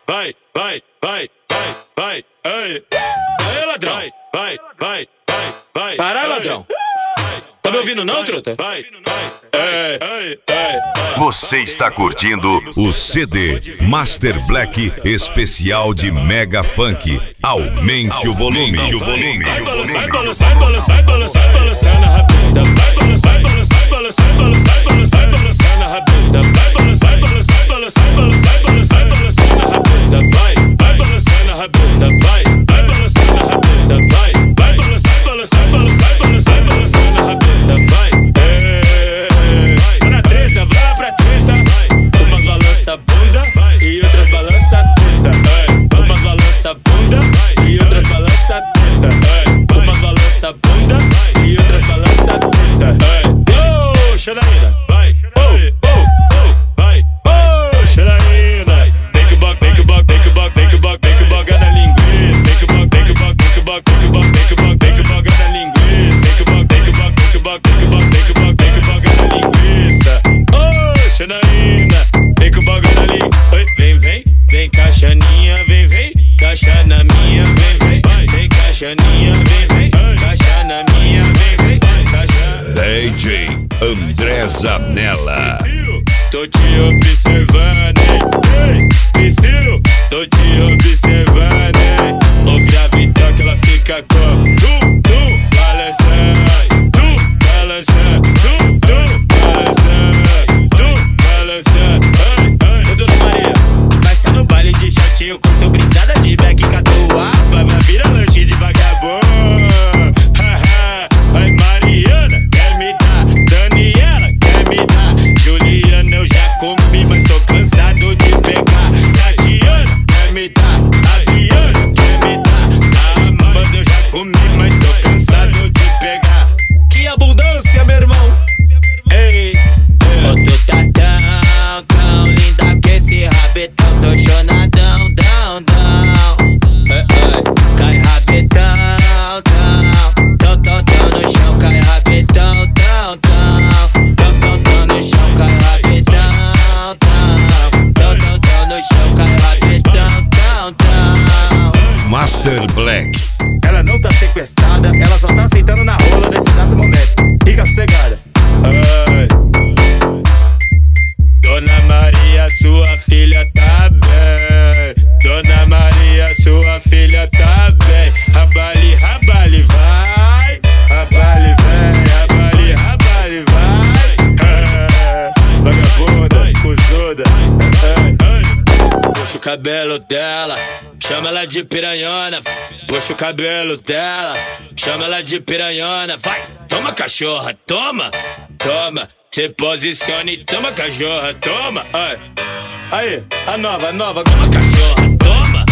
vai, vai, vai, vai, vai, ai. Aí, ladrão. Vai, vai, vai, vai, vai. Para, ladrão. Tá me ouvindo não, truta? Vai, vai. Você está curtindo o CD Master Black especial de Mega Funk. Aumente o volume. Vai balançar, balançar, balançar, balançar, balançar na rabeta. Vai balançar, balançar, balançar, balançar, balançar, balançar na rabeta. Vai balançar, balançar, balançar, balançar, balançar, balançar na rabeta. Vai balançar na rabeta. Vai balançar na rabeta. Vai balançar, balançar, balançar, balançar, balançar na rabeta. Vai na treta, vai lá pra treta. Uma balança a bunda e outras balança a teta. Uma balança a bunda e outras balança a teta. Uma balança a bunda e outras balança a teta. Ô, Xanaína, vai, vai, ô, Xanaína. Tem que bog, tem que bog, tem que bog, tem que bog, tem que bogar na linguiça. Tem que bog, tem que bog, tem que bog, tem que bog, tem que bog, tem que bogar na linguiça. Tem que bog, tem que bog, tem que bog, tem que bog, tem que bog, tem que bogar na linguiça. Ô, Xanaína, tem que bogar na linguiça. Vem, vem, vem caixaninha, vem, vem, caixa na minha, vem, vem, vem caixaninha, vem, vem, caixa na minha, vem, vem, caixa. DJ André Zanella. Tô te observando, hein? Priscilo, tô te observando, hein? O gravidão que ela fica como balançando, balançando, balançando, balançando. Ô, Dona Maria, mas tá no baile de chatinho, curto brisada de black catuaba, vai virar lanche de vagabundo. Ai, Mariana, quer me dar, Daniela, quer me dar, Juliana, eu já comi, mas tô cansado de pegar. Tatiana, quer me dar, a Diana, quer me dar, a Amanda, eu já comi, mas tô cansado de pegar. Que abundância, meu irmão. Ei, ô, tu tá tão, tão linda que esse rabetão, tô chonadão, dão, dão. Cai rabetão, tão, tão, tão no chão, cai rabetão, tão, tão, tão, tão, tão no chão, cai rabetão, tão, tão, tão, tão no chão, cai rabetão, tão, tão. Master Black. Ela não tá sequestrada, ela só tá aceitando na rola nesse exato momento. Fica sossegada. Ai. Dona Maria, sua filha tá bem. Dona Maria, sua filha tá bem. Rabale, rabale, vai. Rabale, vem. Rabale, rabale, vai. Vagabunda, cuzuda. Puxa o cabelo dela, chama ela de piranhona. Puxa o cabelo dela, chama ela de piranhona. Vai, toma cachorra, toma, toma. Se posiciona e toma cachorra, toma. Aí, a nova, toma cachorra, toma.